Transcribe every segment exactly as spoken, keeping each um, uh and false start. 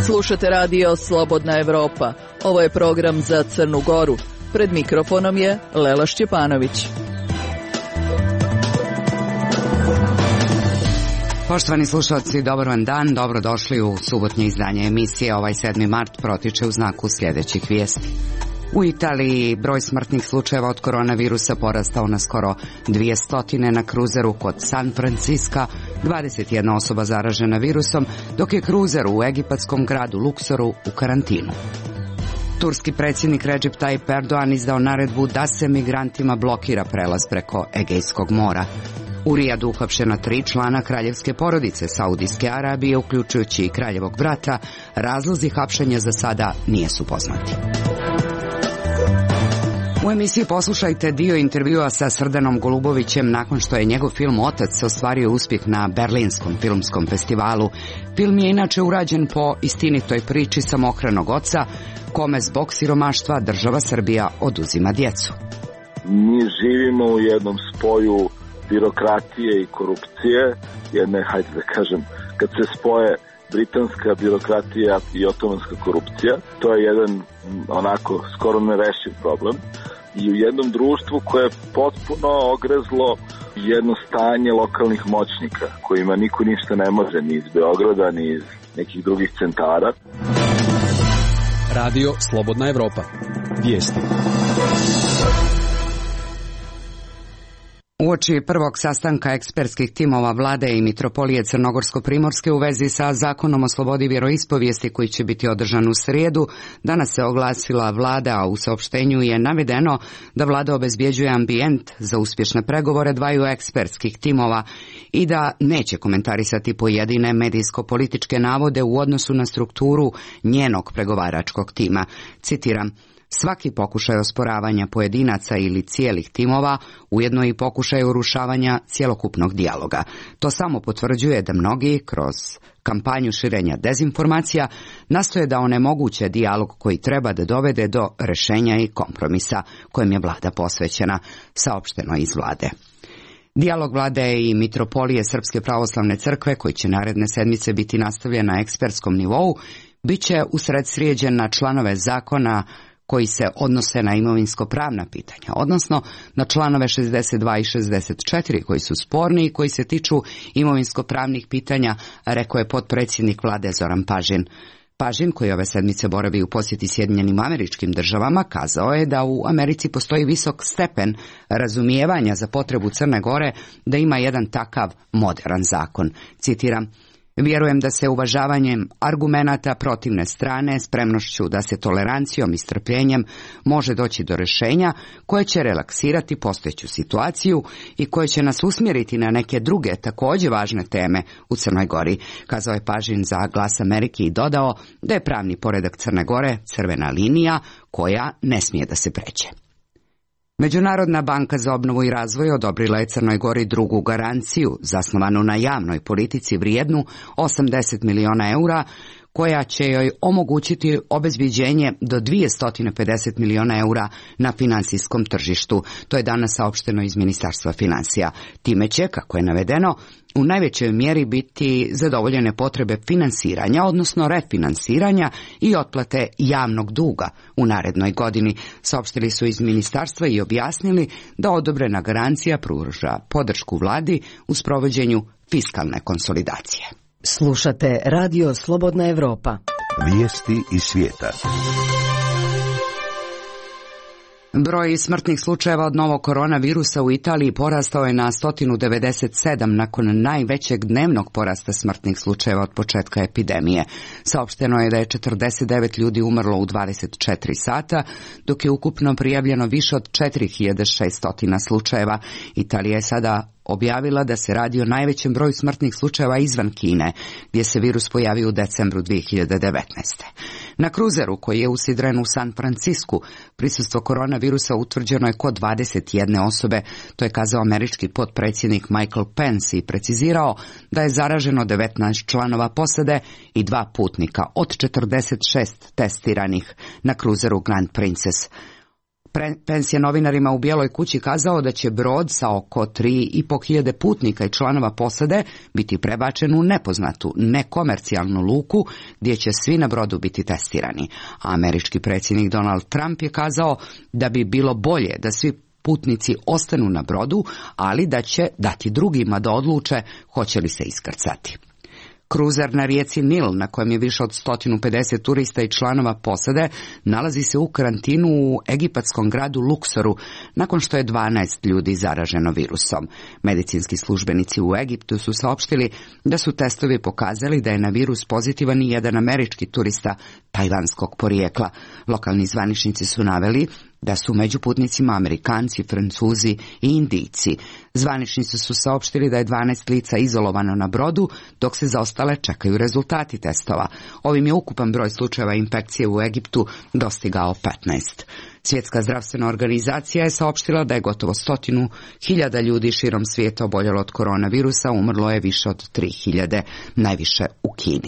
Slušate radio Slobodna Evropa. Ovo je program za Crnu Goru. Pred mikrofonom je Lela Šćepanović. Poštovani slušalci, dobar vam dan, dobrodošli u subotnje izdanje emisije. Ovaj sedmi mart protiče u znaku sljedećih vijesti. U Italiji broj smrtnih slučajeva od koronavirusa porastao na skoro dvjesto na kruzeru kod San Francisca, dvadeset jedna osoba zaražena virusom, dok je kruzer u egipatskom gradu Luksoru u karantinu. Turski predsjednik Recep Tayyip Erdogan izdao naredbu da se migrantima blokira prelaz preko Egejskog mora. U Rijadu uhapšena tri člana kraljevske porodice Saudijske Arabije, uključujući i kraljevog brata. Razlozi hapšenja za sada nisu poznati. U emisiji poslušajte dio intervjua sa Srdanom Golubovićem nakon što je njegov film Otac ostvario uspjeh na Berlinskom filmskom festivalu. Film je inače urađen po istinitoj priči samohranog oca, kome zbog siromaštva država Srbija oduzima djecu. Mi živimo u jednom spoju birokratije i korupcije, jedne, hajde da kažem, kad se spoje britanska birokratija i otomanska korupcija, to je jedan onako skoro nerešiv problem. I u jednom društvu koje je potpuno ogrezlo jedno stanje lokalnih moćnika, kojima niko ništa ne može, ni iz Beograda, ni iz nekih drugih centara. Radio Slobodna Evropa. Vijesti. Uoči prvog sastanka ekspertskih timova vlade i mitropolije Crnogorsko-Primorske u vezi sa zakonom o slobodi vjeroispovijesti koji će biti održan u srijedu, danas se oglasila vlada, a u saopštenju je navedeno da vlada obezbjeđuje ambijent za uspješne pregovore dvaju ekspertskih timova i da neće komentarisati pojedine medijsko-političke navode u odnosu na strukturu njenog pregovaračkog tima. Citiram: svaki pokušaj osporavanja pojedinaca ili cijelih timova ujedno i pokušaj urušavanja cjelokupnog dijaloga. To samo potvrđuje da mnogi, kroz kampanju širenja dezinformacija, nastoje da onemoguće dijalog koji treba da dovede do rješenja i kompromisa kojem je vlada posvećena, saopšteno iz vlade. Dijalog vlade i mitropolije Srpske pravoslavne crkve, koji će naredne sedmice biti nastavljen na ekspertskom nivou, bit će usred srijeđen na članove zakona koji se odnose na imovinsko-pravna pitanja, odnosno na članove šezdeset dva i šezdeset četiri koji su sporni i koji se tiču imovinsko-pravnih pitanja, rekao je potpredsjednik vlade Zoran Pažin. Pažin, koji ove sedmice boravi u posjeti Sjedinjenim Američkim Državama, kazao je da u Americi postoji visok stepen razumijevanja za potrebu Crne Gore da ima jedan takav moderan zakon. Citiram: vjerujem da se uvažavanjem argumenata protivne strane, spremnošću da se tolerancijom i strpljenjem može doći do rješenja koje će relaksirati postojeću situaciju i koje će nas usmjeriti na neke druge također važne teme u Crnoj Gori, kazao je Pažin za Glas Amerike i dodao da je pravni poredak Crne Gore crvena linija koja ne smije da se pređe. Međunarodna banka za obnovu i razvoj odobrila je Crnoj Gori drugu garanciju, zasnovanu na javnoj politici vrijednu osamdeset miliona eura, koja će joj omogućiti obezbiđenje do dvjesto pedeset miliona eura na financijskom tržištu. To je danas saopšteno iz Ministarstva financija. Time će, kako je navedeno, u najvećoj mjeri biti zadovoljene potrebe finansiranja, odnosno refinansiranja i otplate javnog duga u narednoj godini. Saopštili su iz ministarstva i objasnili da odobrena garancija pruža podršku vladi u sprovođenju fiskalne konsolidacije. Slušate Radio Slobodna Evropa. Vijesti iz svijeta. Broj smrtnih slučajeva od novog koronavirusa u Italiji porastao je na sto devedeset sedam nakon najvećeg dnevnog porasta smrtnih slučajeva od početka epidemije. Saopšteno je da je četrdeset devet ljudi umrlo u dvadeset četiri sata, dok je ukupno prijavljeno više od četiri hiljade šesto slučajeva. Italija je sada objavila da se radi o najvećem broju smrtnih slučajeva izvan Kine, gdje se virus pojavio u decembru dvije hiljade devetnaeste. Na kruzeru koji je usidren u San Francisku, prisustvo koronavirusa utvrđeno je kod dvadeset jedne osobe, to je kazao američki potpredsjednik Michael Pence i precizirao da je zaraženo devetnaest članova posade i dva putnika od četrdeset šest testiranih na kruzeru Grand Princess. Pence je novinarima u Bijeloj kući kazao da će brod sa oko tri i po hiljade putnika i članova posade biti prebačen u nepoznatu, nekomercijalnu luku gdje će svi na brodu biti testirani. A američki predsjednik Donald Trump je kazao da bi bilo bolje da svi putnici ostanu na brodu, ali da će dati drugima da odluče hoće li se iskrcati. Kruzer na rijeci Nil, na kojem je više od sto pedeset turista i članova posade, nalazi se u karantinu u egipatskom gradu Luksoru, nakon što je dvanaest ljudi zaraženo virusom. Medicinski službenici u Egiptu su saopštili da su testovi pokazali da je na virus pozitivan i jedan američki turista tajvanskog porijekla. Lokalni zvaničnici su naveli da su među putnicima Amerikanci, Francuzi i Indijci. Zvaničnici su saopštili da je dvanaest lica izolovano na brodu, dok se za ostale čekaju rezultati testova. Ovim je ukupan broj slučajeva infekcije u Egiptu dostigao petnaest. Svjetska zdravstvena organizacija je saopštila da je gotovo stotinu hiljada ljudi širom svijeta oboljelo od koronavirusa, umrlo je više od tri hiljade, najviše u Kini.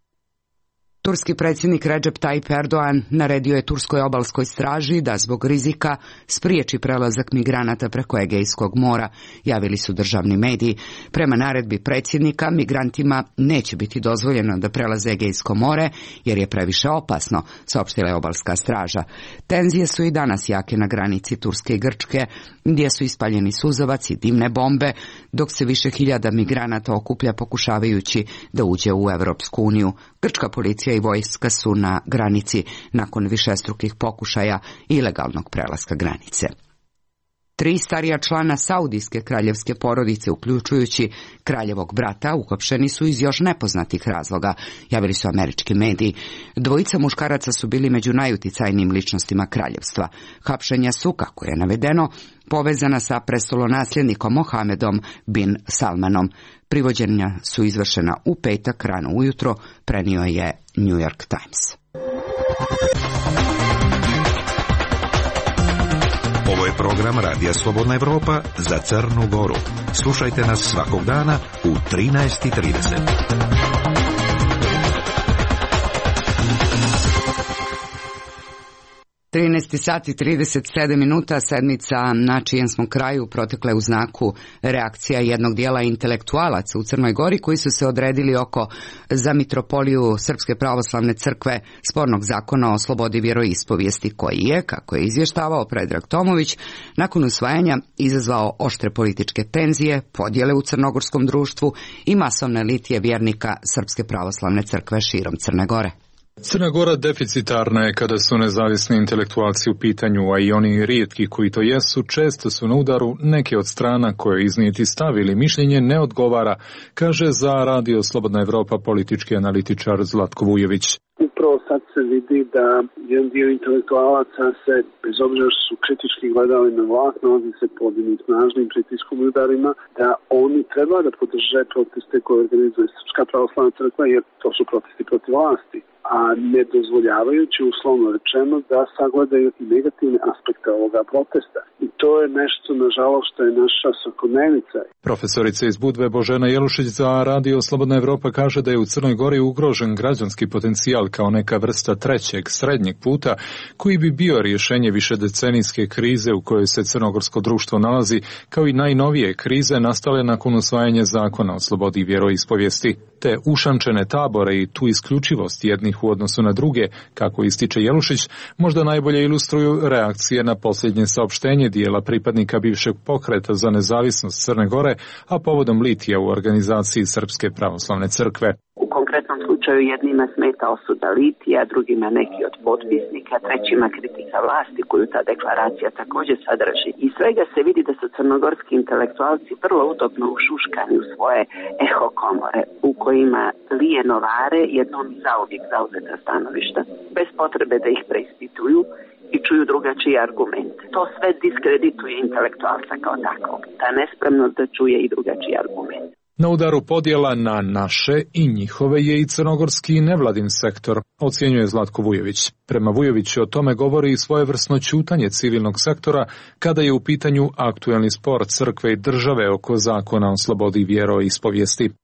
Turski predsjednik Recep Tayyip Erdogan naredio je turskoj obalskoj straži da zbog rizika spriječi prelazak migranata preko Egejskog mora, javili su državni mediji. Prema naredbi predsjednika, migrantima neće biti dozvoljeno da prelaze Egejsko more jer je previše opasno, saopštila je obalska straža. Tenzije su i danas jake na granici Turske i Grčke, gdje su ispaljeni suzavac i dimne bombe, dok se više hiljada migranata okuplja pokušavajući da uđe u Europsku uniju. Grčka policija i vojska su na granici nakon višestrukih pokušaja ilegalnog prelaska granice. Tri starija člana saudijske kraljevske porodice, uključujući kraljevog brata, uhapšeni su iz još nepoznatih razloga, javili su američki mediji. Dvojica muškaraca su bili među najuticajnijim ličnostima kraljevstva. Hapšenja su, kako je navedeno, povezana sa prestolonasljednikom Mohamedom bin Salmanom. Privođenja su izvršena u petak rano ujutro, prenio je New York Times. Ovo je program Radija Slobodna Evropa za Crnu Goru. Slušajte nas svakog dana u trinaest i trideset. trinaest sati i trideset sedam minuta, sedmica na čijem smo kraju protekle u znaku reakcija jednog dijela intelektualaca u Crnoj Gori koji su se odredili oko za mitropoliju Srpske pravoslavne crkve spornog zakona o slobodi vjeroispovijesti koji je, kako je izvještavao Predrag Tomović, nakon usvajanja izazvao oštre političke tenzije, podjele u crnogorskom društvu i masovne litije vjernika Srpske pravoslavne crkve širom Crne Gore. Crna Gora deficitarna je kada su nezavisni intelektualci u pitanju, a i oni rijetki koji to jesu, često su na udaru neke od strana koje iznijeti stav ili mišljenje ne odgovara, kaže za Radio Slobodna Evropa politički analitičar Zlatko Vujović. Upravo sad se vidi da jedan dio intelektualaca se, bez obzira što su kritički gledali na vlast, nalazi se pod jednim snažnim pritiskom i udarima, da oni treba da podrže proteste koje organizuje Srpska pravoslavna crkva, jer to su protesti protiv vlasti, a ne dozvoljavajući, uslovno rečeno, da sagledaju i negativne aspekte ovoga protesta. I to je nešto, nažalost, što je naša svakodnevnica. Profesorica iz Budve Božena Jelušić za Radio Slobodna Evropa kaže da je u Crnoj Gori ugrožen građanski potencijal kao neka vrsta trećeg, srednjeg puta, koji bi bio rješenje višedecenijske krize u kojoj se crnogorsko društvo nalazi, kao i najnovije krize nastale nakon usvajanja zakona o slobodi vjeroispovijesti. Te ušančene tabore i tu isključivost jednih u odnosu na druge, kako ističe Jelušić, možda najbolje ilustruju reakcije na posljednje saopštenje dijela pripadnika bivšeg pokreta za nezavisnost Crne Gore, a povodom litija u organizaciji Srpske pravoslavne crkve. U konkretnom slučaju jednima smeta osuda litija, drugima neki od potpisnika, trećima kritika vlasti koju ta deklaracija također sadrži. I svega se vidi da su crnogorski intelektualci vrlo udobno ušuškani u svoje eho komore, u kojima lije novare jednom zauvijek zauzeta stanovišta, bez potrebe da ih preispituju i čuju drugačiji argument. To sve diskredituje intelektualca kao takvog, ta nespremnost da čuje i drugačiji argument. Na udaru podjela na naše i njihove je i crnogorski nevladin sektor, ocjenjuje Zlatko Vujović. Prema Vujoviću o tome govori i svojevrsno ćutanje civilnog sektora kada je u pitanju aktuelni spor crkve i države oko zakona o slobodi vjeroispovijesti.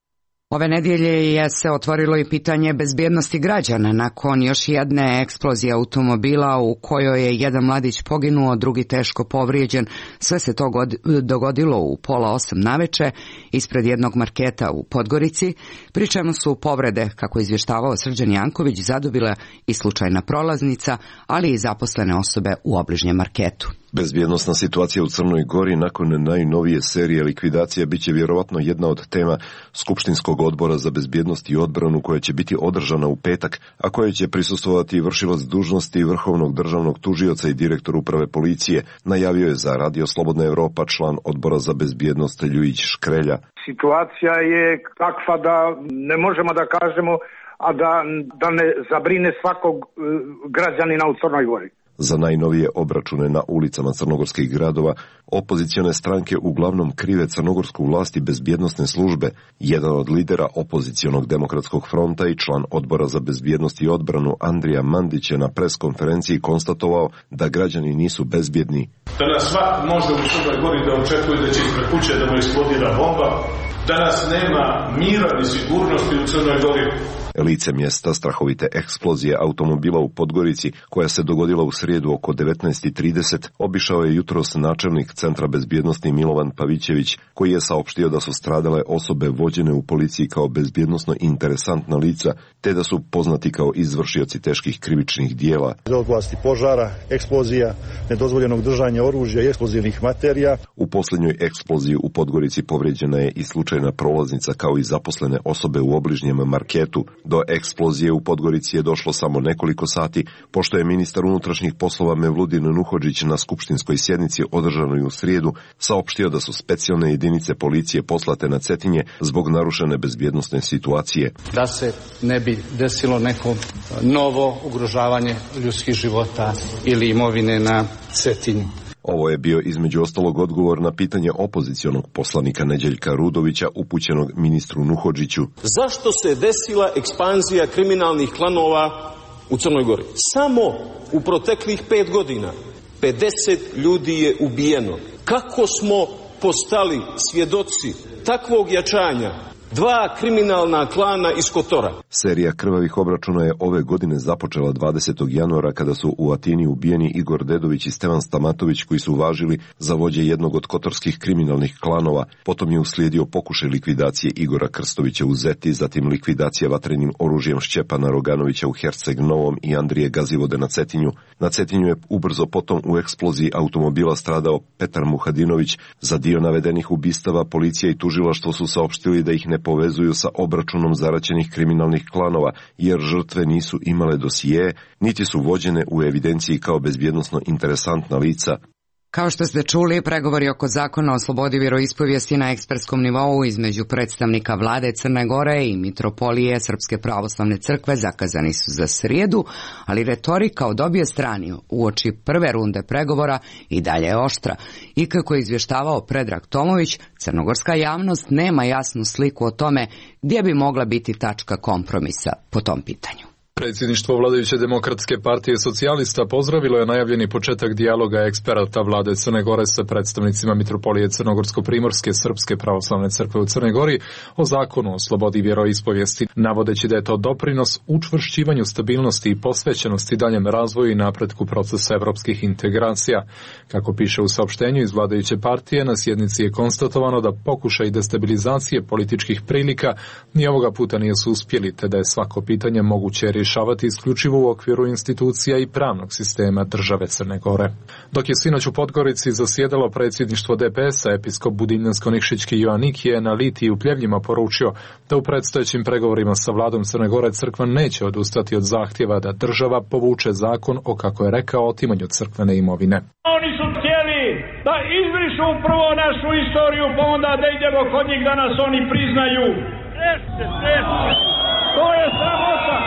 Ove nedjelje je se otvorilo i pitanje bezbjednosti građana nakon još jedne eksplozije automobila u kojoj je jedan mladić poginuo, drugi teško povrijeđen. Sve se to dogodilo u pola osam naveče ispred jednog marketa u Podgorici, pri čemu su povrede, kako izvještavao Srđan Janković, zadobila i slučajna prolaznica, ali i zaposlene osobe u obližnjem marketu. Bezbjednosna situacija u Crnoj Gori nakon najnovije serije likvidacija biće vjerovatno jedna od tema Skupštinskog odbora za bezbjednost i odbranu koja će biti održana u petak, a koje će prisustvovati vršilac dužnosti Vrhovnog državnog tužioca i direktor uprave policije, najavio je za Radio Slobodna Evropa član odbora za bezbjednost Ljujić Škrelja. Situacija je takva da ne možemo da kažemo, a da, da ne zabrine svakog građanina u Crnoj Gori. Za najnovije obračune na ulicama crnogorskih gradova, opozicione stranke uglavnom krive crnogorsku vlast i bezbjednosne službe. Jedan od lidera opozicionog demokratskog fronta i član odbora za bezbjednost i odbranu Andrija Mandić je na preskonferenciji konstatovao da građani nisu bezbjedni. Danas svak može u Crnoj Gori da očekuje da će ispred kuće da mu eksplodira bomba. Danas nema mira ni sigurnosti u Crnoj Gori. Lice mjesta strahovite eksplozije automobila u Podgorici, koja se dogodila u srijedu oko devetnaest i trideset, obišao je jutros načelnik Centra bezbjednosti Milovan Pavićević, koji je saopštio da su stradale osobe vođene u policiji kao bezbjednosno interesantna lica, te da su poznati kao izvršioci teških krivičnih dijela. Za oblasti požara, eksplozija, nedozvoljenog držanja oružja i eksplozivnih materija. U posljednjoj eksploziji u Podgorici povrijeđena je i slučajna prolaznica kao i zaposlene osobe u obližnjem marketu. Do eksplozije u Podgorici je došlo samo nekoliko sati, pošto je ministar unutrašnjih poslova Mevludin Nuhodžić na skupštinskoj sjednici održanoj u srijedu saopštio da su specijalne jedinice policije poslate na Cetinje zbog narušene bezbjednosne situacije. Da se ne bi desilo neko novo ugrožavanje ljudskih života ili imovine na Cetinju. Ovo je bio između ostalog odgovor na pitanje opozicionog poslanika Neđeljka Rudovića upućenog ministru Nuhodžiću. Zašto se desila ekspanzija kriminalnih klanova u Crnoj Gori? Samo u proteklih pet godina pedeset ljudi je ubijeno. Kako smo postali svjedoci takvog jačanja dva kriminalna klana iz Kotora? Serija krvavih obračuna je ove godine započela dvadesetog januara kada su u Atini ubijeni Igor Dedović i Stevan Stamatović, koji su važili za vođe jednog od kotorskih kriminalnih klanova. Potom je uslijedio pokušaj likvidacije Igora Krstovića u Zeti, zatim likvidacija vatrenim oružjem Šćepana Roganovića u Herceg Novom i Andrije Gazivode na Cetinju. Na Cetinju je ubrzo potom u eksploziji automobila stradao Petar Muhadinović. Za dio navedenih ubistava policija i tužilaštvo su saopštili da ih ne povezuju sa obračunom zaraćenih kriminalnih klanova, jer žrtve nisu imale dosije, niti su vođene u evidenciji kao bezbjednosno interesantna lica. Kao što ste čuli, pregovori oko zakona o slobodi vjeroispovijesti na ekspertskom nivou između predstavnika vlade Crne Gore i mitropolije Srpske pravoslavne crkve zakazani su za srijedu, ali retorika od obje strane uoči prve runde pregovora i dalje je oštra. I kako je izvještavao Predrag Tomović, crnogorska javnost nema jasnu sliku o tome gdje bi mogla biti tačka kompromisa po tom pitanju. Predsjedništvo vladajuće demokratske partije socijalista pozdravilo je najavljeni početak dijaloga eksperata vlade Crne Gore sa predstavnicima mitropolije Crnogorsko-primorske Srpske pravoslavne crkve u Crnoj Gori o zakonu o slobodi vjeroispovijesti, navodeći da je to doprinos učvršćivanju stabilnosti i posvećenosti daljem razvoju i napretku procesa evropskih integracija. Kako piše u saopštenju iz vladajuće partije, na sjednici je konstatovano da pokušaj destabilizacije političkih prilika ni ovoga puta nisu uspjeli, te da je svako pitanje moguće rješavati isključivo u okviru institucija i pravnog sistema države Crne Gore. Dok je sinoć u Podgorici zasjedalo predsjedništvo D P S-a, episkop Budinjansko-Nikšićki Joanik je na Litiji u Pljevljima poručio da u predstojećim pregovorima sa vladom Crne Gore crkva neće odustati od zahtjeva da država povuče zakon o, kako je rekao, otimanju crkvene imovine. Oni su htjeli da izbrišu prvo našu istoriju, pa onda da idemo kod njih da nas oni priznaju. Rešite, rešite. To je sramota.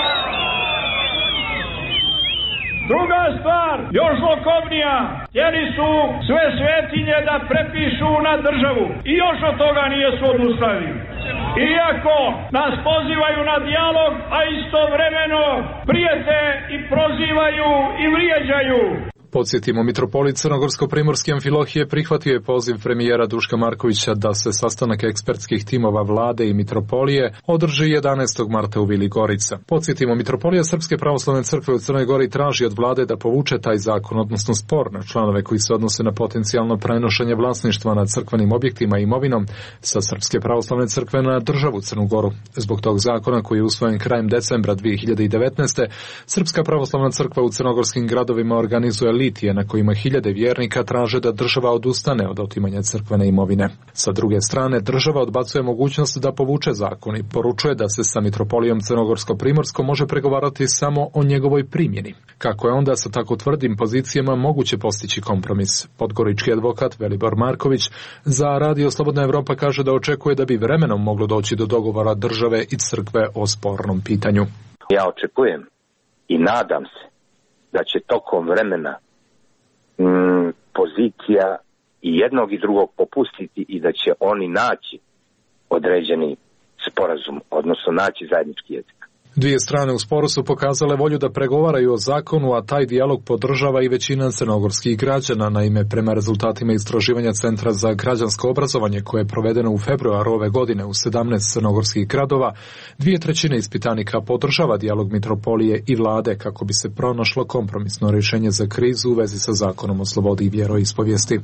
Druga stvar, još zlokobnija, htjeli su sve svetinje da prepišu na državu i još od toga nisu odustali. Iako nas pozivaju na dijalog, a istovremeno prijete i prozivaju i vrijeđaju. Podsjetimo, mitropolit Crnogorsko-primorski Amfilohije prihvatio je poziv premijera Duška Markovića da se sastanak ekspertskih timova vlade i mitropolije održi jedanaestog marta u Vili Gorica. Podsjetimo, mitropolija Srpske pravoslavne crkve u Crnoj Gori traži od vlade da povuče taj zakon, odnosno spor na članove koji se odnose na potencijalno prenošenje vlasništva nad crkvenim objektima i imovinom sa Srpske pravoslavne crkve na državu Crnu Goru. Zbog tog zakona, koji je usvojen krajem decembra dve hiljade devetnaeste. Srpska pravoslavna crkva u crnogorskim gradovima organizuje litije na kojima hiljade vjernika traže da država odustane od otimanja crkvene imovine. Sa druge strane, država odbacuje mogućnost da povuče zakon i poručuje da se sa mitropolijom Crnogorsko-primorskom može pregovarati samo o njegovoj primjeni. Kako je onda sa tako tvrdim pozicijama moguće postići kompromis? Podgorički advokat Velibor Marković za Radio Slobodna Evropa kaže da očekuje da bi vremenom moglo doći do dogovora države i crkve o spornom pitanju. Ja očekujem i nadam se da će tokom vremena mm, pozicija i jednog i drugog popustiti i da će oni naći određeni sporazum, odnosno naći zajednički jezik. Dvije strane u sporu su pokazale volju da pregovaraju o zakonu, a taj dijalog podržava i većina crnogorskih građana. Naime, prema rezultatima istraživanja Centra za građansko obrazovanje koje je provedeno u februaru ove godine u sedamnaest crnogorskih gradova, dvije trećine ispitanika podržava dijalog mitropolije i vlade kako bi se pronašlo kompromisno rješenje za krizu u vezi sa zakonom o slobodi i vjeroispovijesti.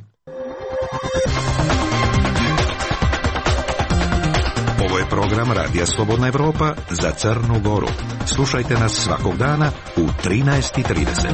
Program Radija Slobodna Evropa za Crnu Goru. Slušajte nas svakog dana u trinaest i trideset.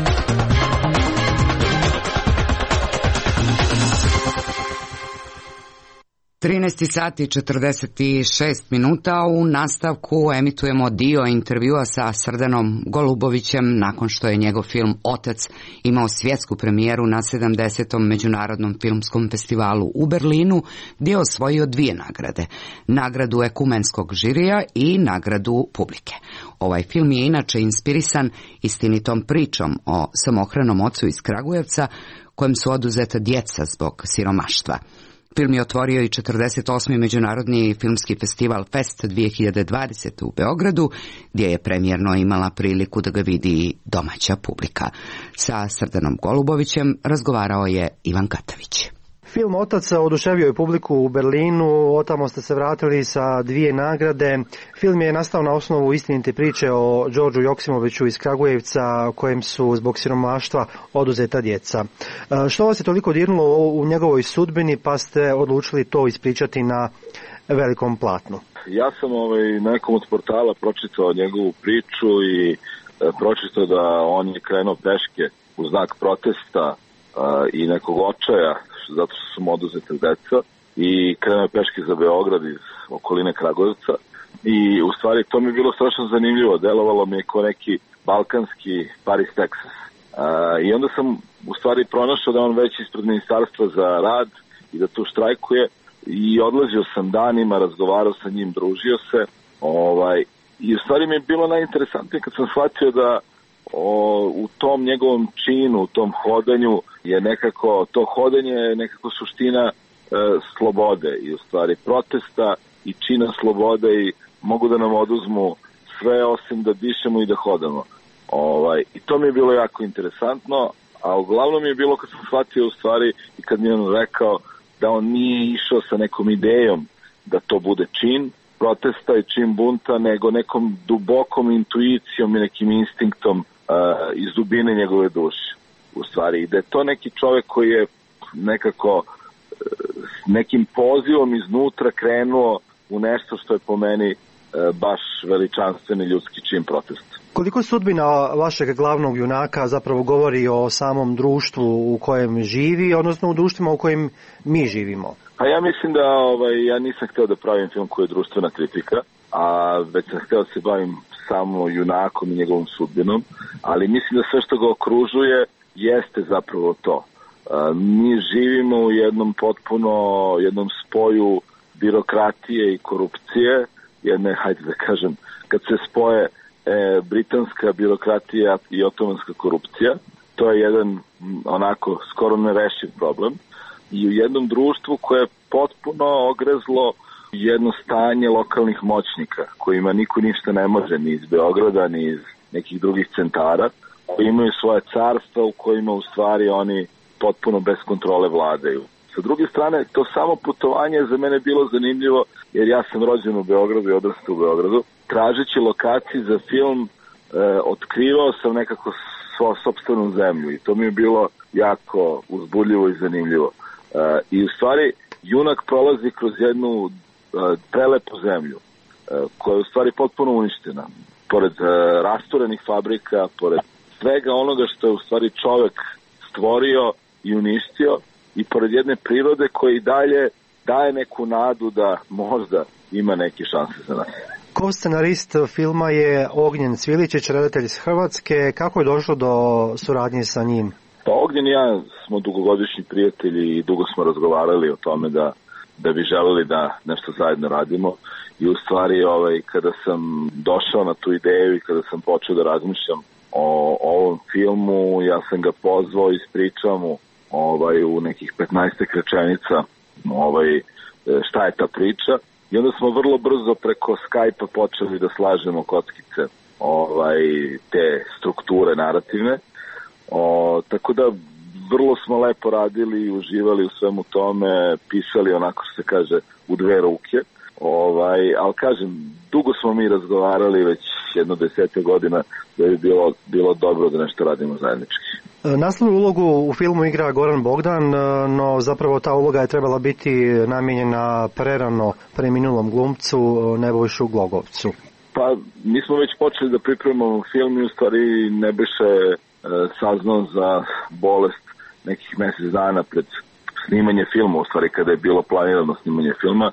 trinaest sati i četrdeset šest minuta. U nastavku emitujemo dio intervjua sa Srdanom Golubovićem nakon što je njegov film Otac imao svjetsku premijeru na sedamdesetom Međunarodnom filmskom festivalu u Berlinu, gdje je osvojio dvije nagrade. Nagradu ekumenskog žirija i nagradu publike. Ovaj film je inače inspirisan istinitom pričom o samohranom ocu iz Kragujevca kojem su oduzeta djeca zbog siromaštva. Film je otvorio i četrdeset osmi Međunarodni filmski festival Fest dvije hiljade dvadesete. u Beogradu, gdje je premijerno imala priliku da ga vidi domaća publika. Sa Srdanom Golubovićem razgovarao je Ivan Katavić. Film Otac oduševio je publiku u Berlinu, otamo ste se vratili sa dvije nagrade. Film je nastao na osnovu istinite priče o Đorđu Joksimoviću iz Kragujevca, kojem su zbog siromaštva oduzeta djeca. Što vas je toliko dirnulo u njegovoj sudbini, pa ste odlučili to ispričati na velikom platnu? Ja sam ovaj, na nekom od portala pročitao njegovu priču i e, pročitao da on je krenuo peške u znak protesta e, i nekog očaja, zato što su mu oduzete deca, i krenuo peške za Beograd iz okoline Kragujevca. I u stvari to mi je bilo strašno zanimljivo, delovalo mi je kao neki balkanski Paris, Texas. A, I onda sam u stvari pronašao da on već ispred ministarstva za rad i da tu štrajkuje, i odlazio sam danima, razgovarao sa njim, družio se. Ovaj, I u stvari mi je bilo najinteresantnije kad sam shvatio da o, u tom njegovom činu, u tom hodanju je nekako, to hodanje je nekako suština e, slobode i u stvari protesta i čina slobode, i mogu da nam oduzmu sve osim da dišemo i da hodamo. Ovaj, I to mi je bilo jako interesantno, a uglavnom mi je bilo kad sam shvatio u stvari i kad mi je on rekao da on nije išao sa nekom idejom da to bude čin protesta i čin bunta, nego nekom dubokom intuicijom i nekim instinktom uh, iz dubine njegove duše. U stvari, i da je to neki čovjek koji je nekako uh, nekim pozivom iznutra krenuo u nešto što je po meni uh, baš veličanstveni ljudski čin protesta. Koliko sudbina vašeg glavnog junaka zapravo govori o samom društvu u kojem živi, odnosno u društvima u kojem mi živimo? Pa ja mislim da ovaj, ja nisam htio da pravim film koji je društvena kritika, a već sam htio da se bavim samo junakom i njegovom sudbinom, ali mislim da sve što ga okružuje jeste zapravo to. A, mi živimo u jednom potpuno, jednom spoju birokratije i korupcije, jedne, hajde da kažem, kad se spoje E, britanska birokratija i otomanska korupcija, to je jedan onako skoro nerešiv problem, i u jednom društvu koje je potpuno ogrezlo jedno stanje lokalnih moćnika kojima niko ništa ne može, ni iz Beograda ni iz nekih drugih centara, koji imaju svoje carstva u kojima u stvari oni potpuno bez kontrole vladaju. Sa druge strane, to samo putovanje je za mene bilo zanimljivo, jer ja sam rođen u Beogradu i odrastao u Beogradu. Tražeći lokaciji za film, e, otkrivao sam nekako svoju sopstvenu zemlju i to mi je bilo jako uzbudljivo i zanimljivo. E, I u stvari, junak prolazi kroz jednu e, prelepu zemlju, e, koja je u stvari potpuno uništena. Pored e, rasturenih fabrika, pored svega onoga što je u stvari čovek stvorio i uništio, i pored jedne prirode koja i dalje daje neku nadu da možda ima neke šanse za nas. Ko-scenarist filma je Ognjen Cviličić, redatelj iz Hrvatske. Kako je došlo do suradnje sa njim? Pa Ognjen i ja smo dugogodišnji prijatelji i dugo smo razgovarali o tome da, da bi želeli da nešto zajedno radimo. I u stvari ovaj, kada sam došao na tu ideju i kada sam počeo da razmišljam o, o ovom filmu, ja sam ga pozvao i ispričao mu ovaj, u nekih petnaestak rečenica ovaj, šta je ta priča. I onda smo vrlo brzo preko Skype-a počeli da slažemo kockice ovaj, te strukture narativne. O, tako da vrlo smo lepo radili i uživali u svemu tome, pisali onako što se kaže u dve ruke. Ovaj, ali kažem, dugo smo mi razgovarali već jedno desete godina da bi bilo, bilo dobro da nešto radimo zajednički. Naslovnu ulogu u filmu igra Goran Bogdan, no zapravo ta uloga je trebala biti namijenjena prerano preminulom glumcu Nebojšu Glogovcu. Pa mi smo već počeli da pripremamo film i u stvari Nebojša je e, saznao za bolest nekih mjesec dana pred snimanje filma, u stvari kada je bilo planirano snimanje filma.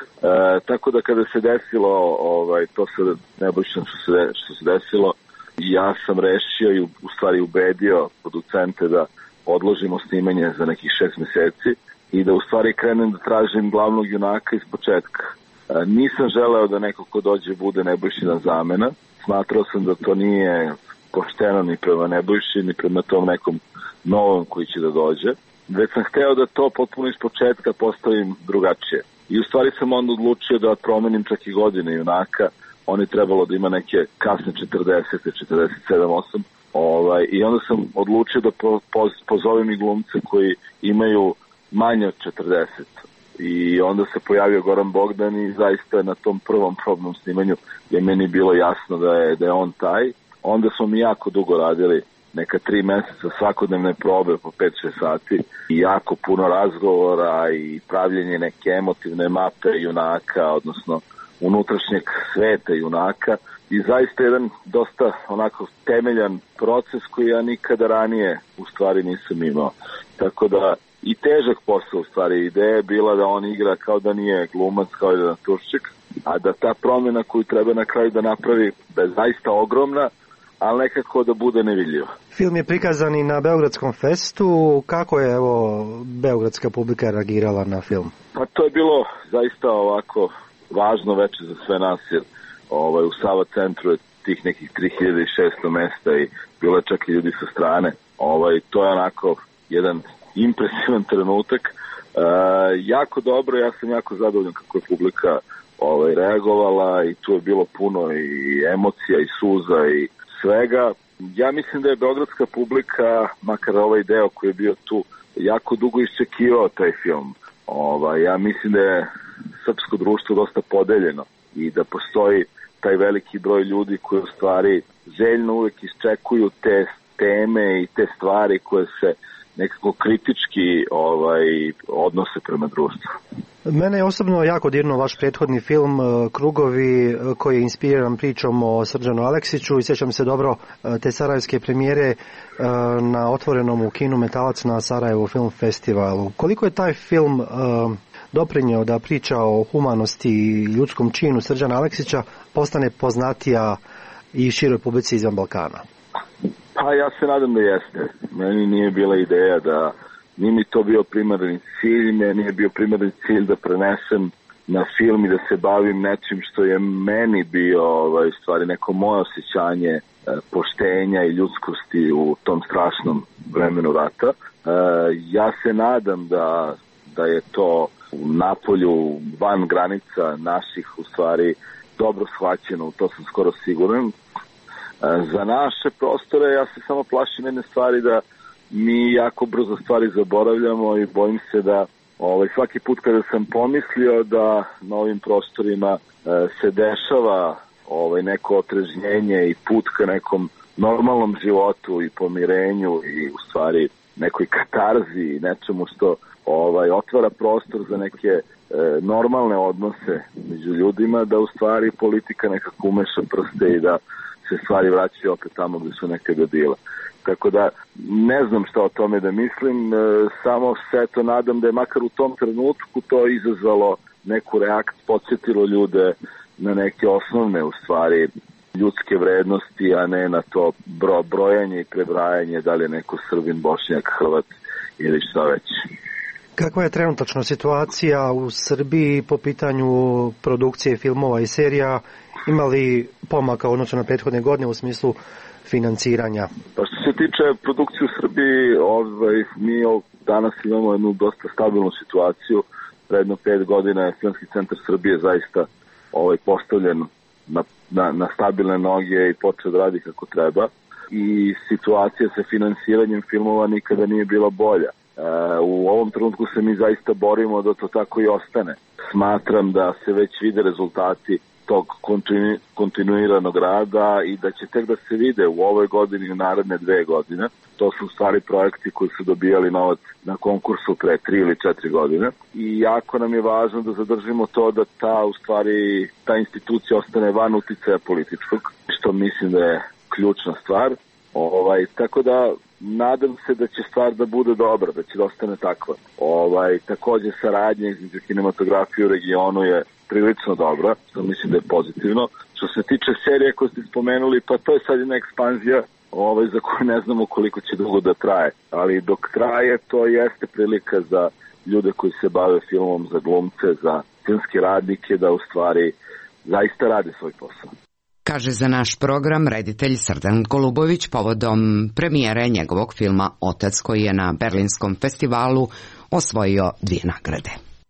E, tako da kada se desilo ovaj, to se Nebojšom što se, što se desilo, ja sam rešio i u stvari ubedio producente da odložimo snimanje za nekih šest meseci i da u stvari krenem da tražim glavnog junaka iz početka. E, nisam želeo da neko ko dođe bude Nebojšina zamena. Smatrao sam da to nije pošteno ni prema Nebojši, ni prema tom nekom novom koji će da dođe. Već sam hteo da to potpuno iz početka postavim drugačije. I u stvari sam onda odlučio da promenim čak i godine junaka. On je trebalo da ima neke kasne četrdesete, četrdeset sedam, osam. Ovaj, I onda sam odlučio da po, poz, pozovem i glumce koji imaju manje od četrdeset. I onda se pojavio Goran Bogdan i zaista na tom prvom probnom snimanju je meni bilo jasno da je, da je on taj. Onda smo mi jako dugo radili, neka tri meseca svakodnevne probe po pet šest sati i jako puno razgovora i pravljenje neke emotivne mape junaka, odnosno unutrašnjeg sveta junaka i zaista jedan dosta onako temeljan proces koji ja nikada ranije u stvari nisam imao. Tako da i težak posao u stvari. Ideja je bila da on igra kao da nije glumac, kao da je naturščik, a da ta promjena koju treba na kraju da napravi da je zaista ogromna, ali nekako da bude nevidljiva. Film je prikazan i na Beogradskom festu. Kako je evo beogradska publika reagirala na film? Pa to je bilo zaista ovako važno veče za sve nas, jer ovaj, u Sava centru je tih nekih tri hiljade šesto mesta i bilo je čak i ljudi sa strane. Ovaj, to je onako jedan impresivan trenutak. E, jako dobro, ja sam jako zadovoljan kako je publika ovaj, reagovala i tu je bilo puno i emocija i suza i svega. Ja mislim da je beogradska publika, makar ovaj deo koji je bio tu, jako dugo iščekivao taj film. Ovaj, ja mislim da je srpsko društvo dosta podeljeno i da postoji taj veliki broj ljudi koji u stvari željno uvek iščekuju te teme i te stvari koje se nekako kritički ovaj, odnose prema društvu. Mene je osobno jako dirnuo vaš prethodni film Krugovi, koji je inspiriran pričom o Srđanu Aleksiću i sjećam se dobro te sarajevske premijere na otvorenom u kinu Metalac na Sarajevo film festivalu. Koliko je taj film doprinjeo da priča o humanosti i ljudskom činu Srđana Aleksića postane poznatija i široj publici izvan Balkana? Pa ja se nadam da jeste. Meni nije bila ideja da nije mi to bio primarni cilj, meni nije bio primarni cilj da prenesem na film i da se bavim nečim što je meni bio ovaj, stvari neko moje osjećanje e, poštenja i ljudskosti u tom strašnom vremenu rata. E, ja se nadam da, da je to u napolju van granica naših u stvari dobro shvaćeno, to sam skoro siguran. Za naše prostore ja se samo plašim jedne stvari da mi jako brzo stvari zaboravljamo i bojim se da ovaj, svaki put kada sam pomislio da na ovim prostorima e, se dešava ovaj, neko otrežnjenje i put ka nekom normalnom životu i pomirenju i u stvari nekoj katarzi i nečemu što ovaj, otvara prostor za neke e, normalne odnose među ljudima, da u stvari politika nekako umeša prste i da se stvari vraćaju opet tamo gde su nekada bila. Tako da ne znam šta o tome da mislim, e, samo se to nadam da je makar u tom trenutku to izazvalo neku reakciju, podsjetilo ljude na neke osnovne u stvari ljudske vrednosti, a ne na to bro, brojanje i prebrajanje da li je neko Srbin, Bošnjak, Hrvat ili šta već. Kakva je trenutačna situacija u Srbiji po pitanju produkcije filmova i serija? Ima li pomaka u odnosu na prethodne godine u smislu financiranja? Pa što se tiče produkcije u Srbiji, ovaj, mi danas imamo jednu dosta stabilnu situaciju. Predno pet godina je Filmski centar Srbije zaista ovaj, postavljen na, na, na stabilne noge i počeo da radi kako treba. I situacija sa finansiranjem filmova nikada nije bila bolja. E, u ovom trenutku se mi zaista borimo da to tako i ostane. Smatram da se već vide rezultati tog kontinu, kontinuiranog rada i da će tek da se vide u ovoj godini i u naredne dve godine. To su u stvari projekti koji su dobijali novac na konkursu pre tri ili četiri godine. I jako nam je važno da zadržimo to da ta, u stvari, ta institucija ostane van uticaja političkog, što mislim da je ključna stvar. Ovaj, tako da nadam se da će stvar da bude dobra, da će da ostane takva. Ovaj, takođe saradnja između kinematografije u regionu je prilično dobra, što mislim da je pozitivno. Što se tiče serije koje ste spomenuli, pa to je sad jedna ekspanzija ovaj, za koju ne znamo koliko će dugo da traje. Ali dok traje, to jeste prilika za ljude koji se bave filmom, za glumce, za filmske radnike, da u stvari zaista rade svoj posao. Kaže za naš program reditelj Srdan Golubović povodom premijere njegovog filma Otac, koji je na Berlinskom festivalu osvojio dvije nagrade.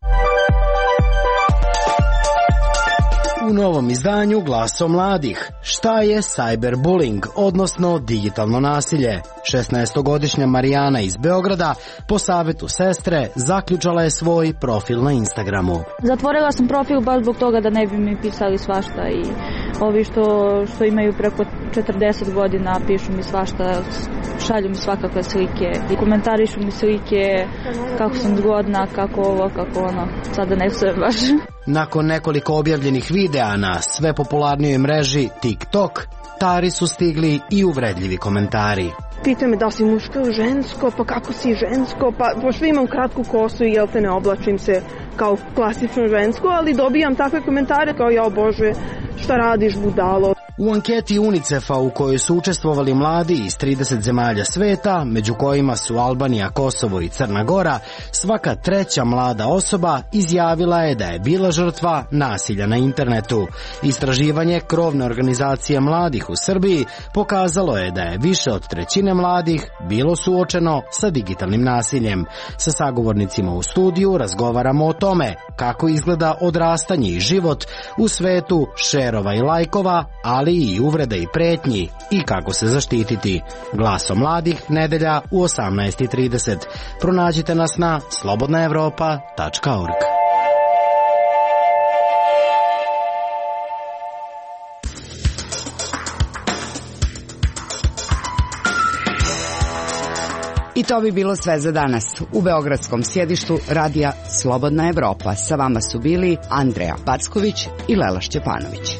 U novom izdanju Glasom mladih. Šta je cyberbullying, odnosno digitalno nasilje? šesnaestogodišnja Marijana iz Beograda po savetu sestre zaključala je svoj profil na Instagramu. Zatvorila sam profil baš zbog toga da ne bi mi pisali svašta i ovi što, što imaju preko četrdeset godina pišu mi svašta, šalju mi svakakve slike i komentarišu mi slike kako sam zgodna, kako ovo, kako ono. Sada ne sve baš. Nakon nekoliko objavljenih videa na sve popularnijoj mreži TikTok, Tari su stigli i uvredljivi komentari. Pitaju me da si muško ili žensko, pa kako si žensko, pa pošto imam kratku kosu i jel te ne oblačim se kao klasično žensko, ali dobijam takve komentare kao ja, bože, šta radiš budalo. U anketi UNICEF-a u kojoj su učestvovali mladi iz trideset zemalja sveta, među kojima su Albanija, Kosovo i Crna Gora, svaka treća mlada osoba izjavila je da je bila žrtva nasilja na internetu. Istraživanje krovne organizacije mladih u Srbiji pokazalo je da je više od trećine mladih bilo suočeno sa digitalnim nasiljem. Sa sagovornicima u studiju razgovaramo o tome kako izgleda odrastanje i život u svetu šerova i lajkova, ali i uvreda i pretnji i kako se zaštititi. Glasom mladih, nedelja u osamnaest i trideset. Pronađite nas na slobodna evropa tačka org. I to bi bilo sve za danas. U beogradskom sjedištu radija Slobodna Evropa sa vama su bili Andreja Packović i Lela Šćepanović.